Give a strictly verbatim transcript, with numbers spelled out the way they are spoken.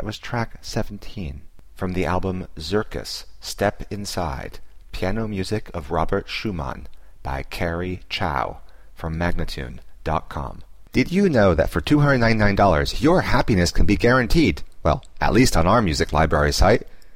That was track seventeen from the album Zirkus, Step Inside, piano music of Robert Schumann by Carrie Chow from Magnatune dot com. Did you know that for two hundred ninety-nine dollars your happiness can be guaranteed? Well, at least on our music library site.